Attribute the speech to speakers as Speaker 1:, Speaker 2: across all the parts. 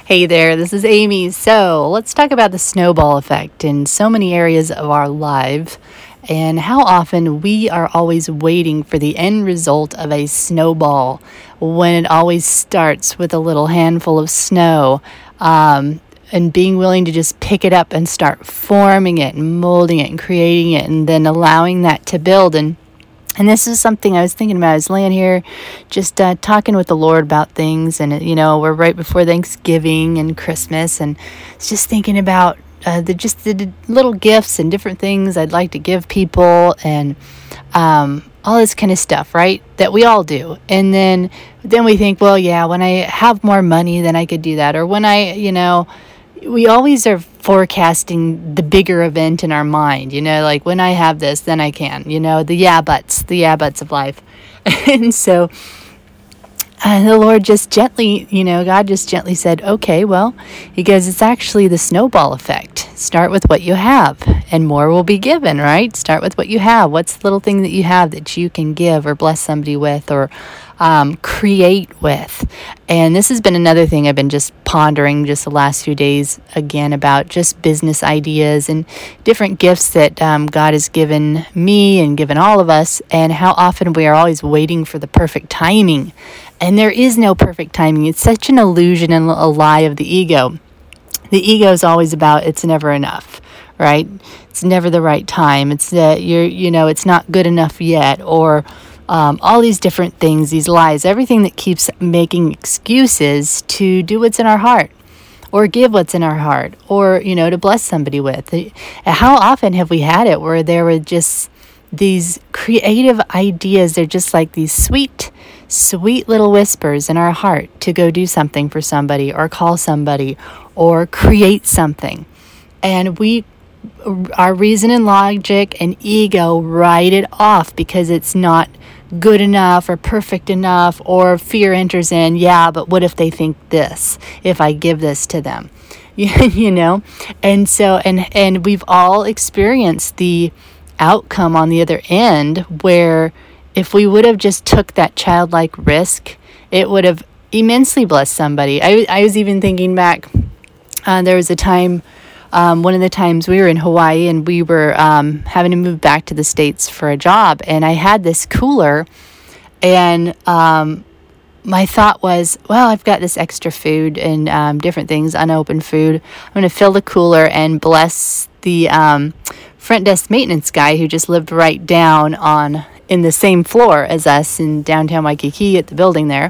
Speaker 1: Hey there, this is Amy. So let's talk about the snowball effect in so many areas of our life and how often we are always waiting for the end result of a snowball when it always starts with a little handful of snow. And being willing to just pick it up and start forming it and molding it and creating it and then allowing that to build. And this is something I was thinking about. I was laying here just talking with the Lord about things. And, we're right before Thanksgiving and Christmas. And it's just thinking about the little gifts and different things I'd like to give people and all this kind of stuff, right? That we all do. And then we think, well, yeah, when I have more money, then I could do that. Or when we always are forecasting the bigger event in our mind, like when I have this, then I can, the yeah buts of life. And so the Lord just gently, God just gently said, okay, well, he goes, it's actually the snowball effect. Start with what you have and more will be given, right? Start with what you have. What's the little thing that you have that you can give or bless somebody with or create with? And this has been another thing I've been just pondering just the last few days again about just business ideas and different gifts that God has given me and given all of us, and how often we are always waiting for the perfect timing. And there is no perfect timing. It's such an illusion and a lie of the ego. The ego is always about it's never enough, right? It's never the right time. It's it's not good enough yet, or all these different things, these lies, everything that keeps making excuses to do what's in our heart or give what's in our heart or, to bless somebody with. How often have we had it where there were just these creative ideas? They're just like these sweet little whispers in our heart to go do something for somebody or call somebody or create something. And our reason and logic and ego write it off because it's not good enough or perfect enough, or fear enters in. Yeah, but what if they think this, if I give this to them? And so, and we've all experienced the outcome on the other end where if we would have just took that childlike risk, it would have immensely blessed somebody. I was even thinking back, there was a time, one of the times we were in Hawaii and we were having to move back to the States for a job, and I had this cooler, and my thought was, well, I've got this extra food and different things, unopened food. I'm going to fill the cooler and bless the front desk maintenance guy who just lived right down in the same floor as us in downtown Waikiki at the building there.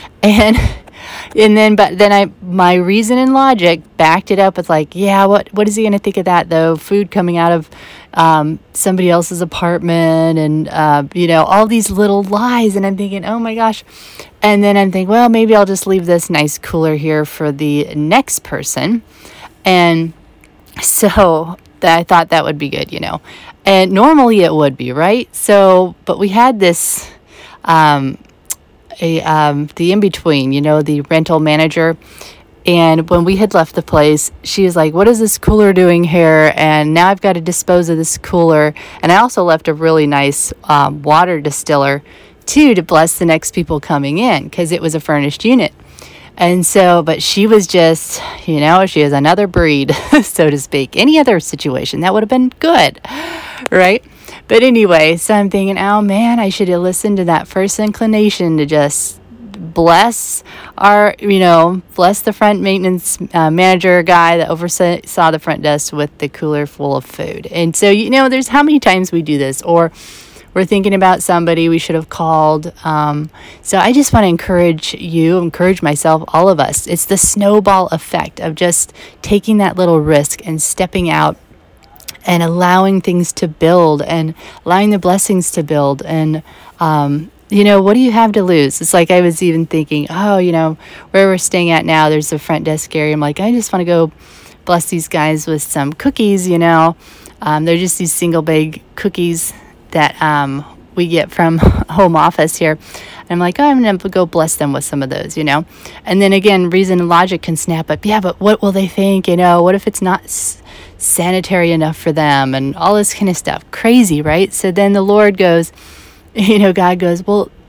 Speaker 1: But then my reason and logic backed it up with like, yeah, what is he going to think of that though? Food coming out of somebody else's apartment and, all these little lies. And I'm thinking, oh my gosh. And then I'm thinking, well, maybe I'll just leave this nice cooler here for the next person. And so I thought that would be good, and normally it would be, right? So, but we had this, the in-between, the rental manager. And when we had left the place, she was like, what is this cooler doing here? And now I've got to dispose of this cooler. And I also left a really nice water distiller, too, to bless the next people coming in because it was a furnished unit. And so, but she was just, she is another breed, so to speak. Any other situation, that would have been good, right? But anyway, so I'm thinking, oh man, I should have listened to that first inclination to just bless bless the front maintenance manager guy that oversaw the front desk with the cooler full of food. And so, there's how many times we do this, or we're thinking about somebody we should have called. So I just want to encourage myself, all of us. It's the snowball effect of just taking that little risk and stepping out and allowing things to build and allowing the blessings to build. And, what do you have to lose? It's like I was even thinking, where we're staying at now, there's a front desk area. I'm like, I just want to go bless these guys with some cookies, They're just these single bag cookies that we get from home office here. And I'm like, I'm going to go bless them with some of those, And then again, reason and logic can snap up. Yeah, but what will they think? What if it's not sanitary enough for them and all this kind of stuff? Crazy, right? So then the Lord goes, God goes, well,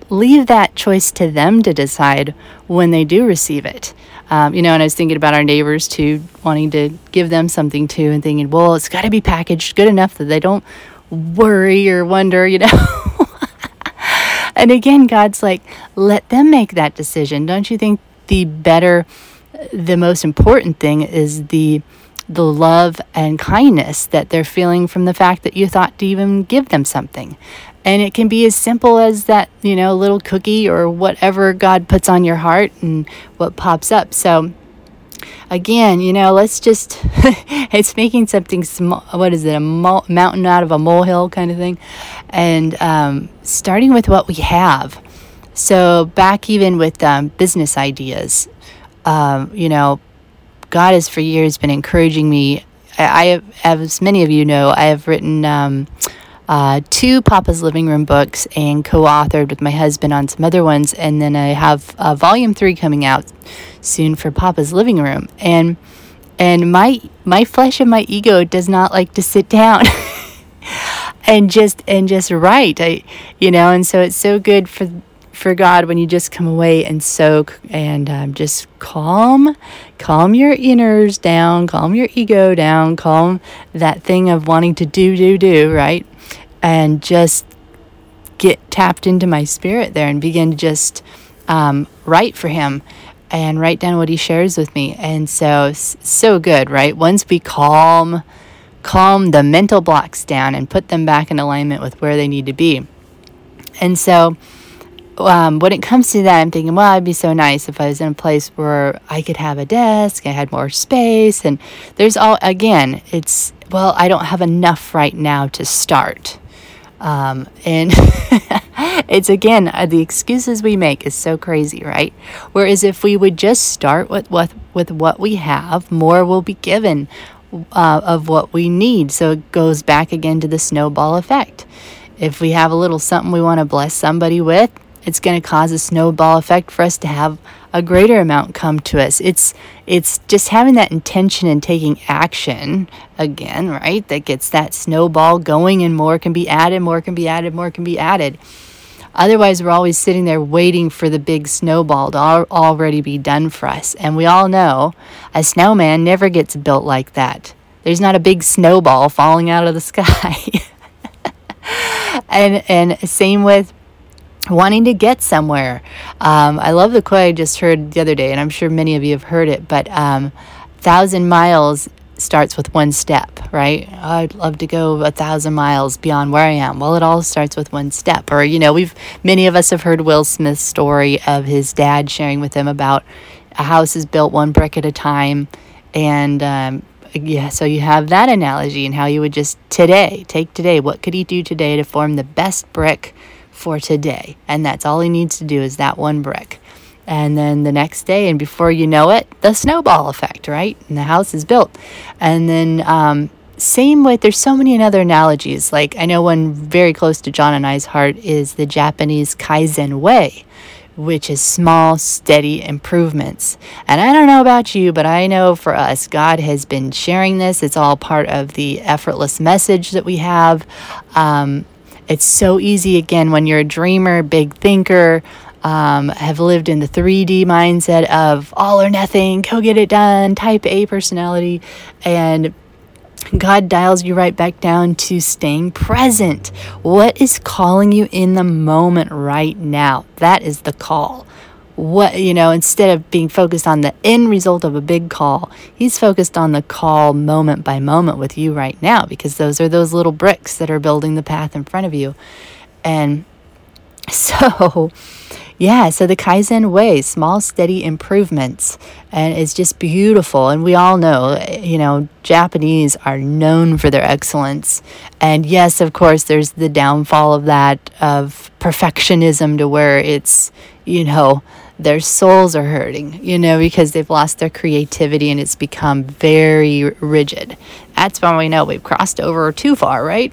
Speaker 1: leave that choice to them to decide when they do receive it. And I was thinking about our neighbors too, wanting to give them something too, and thinking, well, it's got to be packaged good enough that they don't worry or wonder, And again, God's like, let them make that decision. Don't you think the most important thing is the love and kindness that they're feeling from the fact that you thought to even give them something? And it can be as simple as that, little cookie or whatever God puts on your heart and what pops up. So again, let's just, it's making something small, what is it, a mountain out of a molehill kind of thing. And starting with what we have. So back even with business ideas, God has for years been encouraging me. I have, as many of you know, I have written 2 Papa's Living Room books and co-authored with my husband on some other ones. And then I have volume 3 coming out soon for Papa's Living Room. And my flesh and my ego does not like to sit down and just write. And so it's so good for God when you just come away and soak and just calm your inners down, calm your ego down, calm that thing of wanting to do, right? And just get tapped into my spirit there and begin to just write for him and write down what he shares with me. And so good, right? Once we calm the mental blocks down and put them back in alignment with where they need to be. And so when it comes to that, I'm thinking, well, it'd be so nice if I was in a place where I could have a desk, I had more space, and I don't have enough right now to start. And it's again, the excuses we make is so crazy, right? Whereas if we would just start with what we have, more will be given of what we need. So it goes back again to the snowball effect. If we have a little something we want to bless somebody with, it's going to cause a snowball effect for us to have a greater amount come to us. It's just having that intention and taking action again, right? That gets that snowball going, and more can be added, more can be added, more can be added. Otherwise, we're always sitting there waiting for the big snowball to already be done for us. And we all know a snowman never gets built like that. There's not a big snowball falling out of the sky. And same with wanting to get somewhere. I love the quote I just heard the other day, and I'm sure many of you have heard it, but 1,000 miles starts with one step, right? I'd love to go 1,000 miles beyond where I am. Well, it all starts with one step. Or, many of us have heard Will Smith's story of his dad sharing with him about a house is built one brick at a time. And so you have that analogy, and how you would just take today. What could he do today to form the best brick for today? And that's all he needs to do, is that one brick. And then the next day, and before you know it, the snowball effect, right? And the house is built. And then same with, there's so many other analogies. Like, I know one very close to John and I's heart is the Japanese Kaizen way, which is small, steady improvements. And I don't know about you, but I know for us, God has been sharing this. It's all part of the effortless message that we have. It's so easy, again, when you're a dreamer, big thinker, have lived in the 3D mindset of all or nothing, go get it done, type A personality, and God dials you right back down to staying present. What is calling you in the moment right now? That is the call. Instead of being focused on the end result of a big call, he's focused on the call moment by moment with you right now, because those are those little bricks that are building the path in front of you. And so the Kaizen way, small, steady improvements, and it's just beautiful. And we all know, Japanese are known for their excellence. And yes, of course, there's the downfall of that, of perfectionism, to where it's, their souls are hurting, because they've lost their creativity and it's become very rigid. That's when we know we've crossed over too far, right?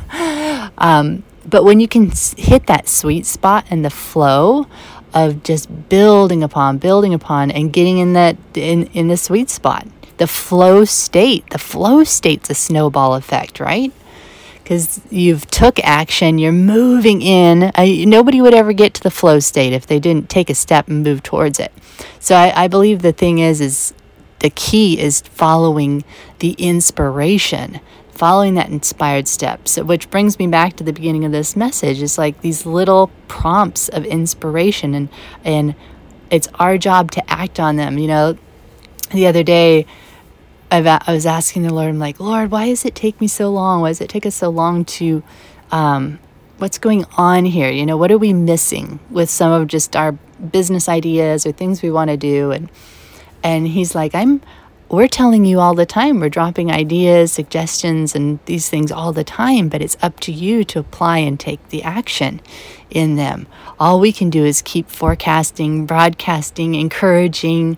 Speaker 1: But when you can hit that sweet spot and the flow of just building upon and getting in that in the sweet spot, the flow state's a snowball effect, right? because you've took action, you're moving in. Nobody would ever get to the flow state if they didn't take a step and move towards it. So I believe the thing is the key is following the inspiration, following that inspired step. So, which brings me back to the beginning of this message. It's like these little prompts of inspiration, and it's our job to act on them. The other day, I was asking the Lord, I'm like, Lord, why does it take me so long? Why does it take us so long to, what's going on here? What are we missing with some of just our business ideas or things we want to do? And he's like, we're telling you all the time, we're dropping ideas, suggestions, and these things all the time, but it's up to you to apply and take the action in them. All we can do is keep forecasting, broadcasting, encouraging,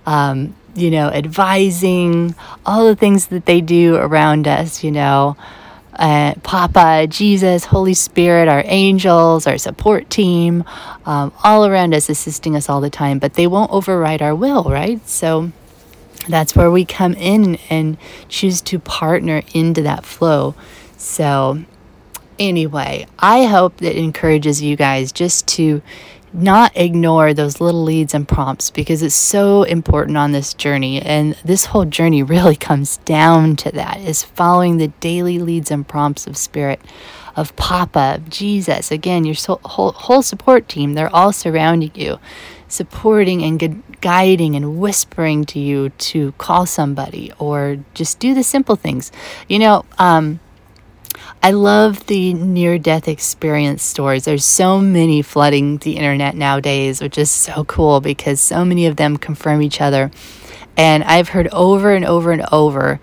Speaker 1: advising, all the things that they do around us, Papa, Jesus, Holy Spirit, our angels, our support team, all around us, assisting us all the time, but they won't override our will, right? So that's where we come in and choose to partner into that flow. So anyway, I hope that encourages you guys just to not ignore those little leads and prompts, because it's so important on this journey. And this whole journey really comes down to that, is following the daily leads and prompts of Spirit, of Papa, of Jesus. Again, your whole support team, they're all surrounding you, supporting and guiding and whispering to you to call somebody or just do the simple things. I love the near-death experience stories. There's so many flooding the internet nowadays, which is so cool because so many of them confirm each other. And I've heard over and over and over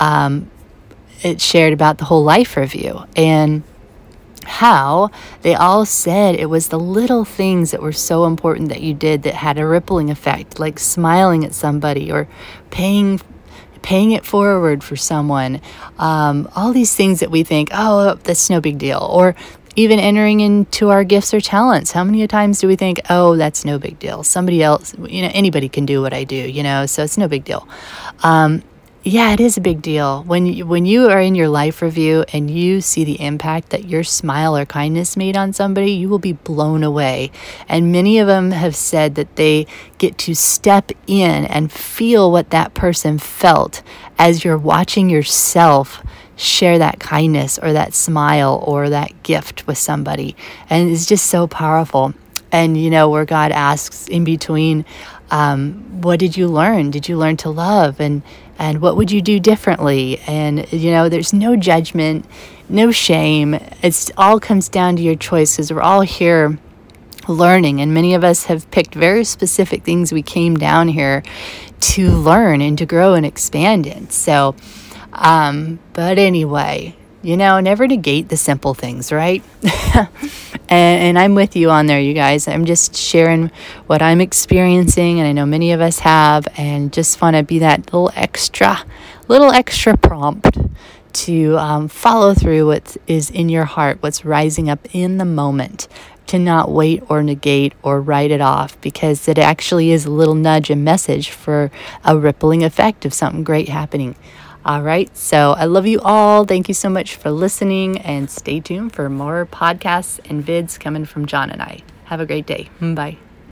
Speaker 1: it shared about the whole life review and how they all said it was the little things that were so important that you did that had a rippling effect, like smiling at somebody or paying it forward for someone. All these things that we think, oh, that's no big deal. Or even entering into our gifts or talents. How many times do we think, oh, that's no big deal? Somebody else, anybody can do what I do, so it's no big deal. Yeah, it is a big deal. When you are in your life review and you see the impact that your smile or kindness made on somebody, you will be blown away. And many of them have said that they get to step in and feel what that person felt as you're watching yourself share that kindness or that smile or that gift with somebody. And it's just so powerful. And, where God asks in between, what did you learn? Did you learn to love? And what would you do differently? And, there's no judgment, no shame. It's all comes down to your choice, because we're all here learning. And many of us have picked very specific things we came down here to learn and to grow and expand in. So, but anyway, never negate the simple things, right? And I'm with you on there, you guys. I'm just sharing what I'm experiencing, and I know many of us have, and just want to be that little extra prompt to follow through what is in your heart, what's rising up in the moment, to not wait or negate or write it off, because it actually is a little nudge and message for a rippling effect of something great happening. All right, so I love you all. Thank you so much for listening, and stay tuned for more podcasts and vids coming from John and I. Have a great day. Bye.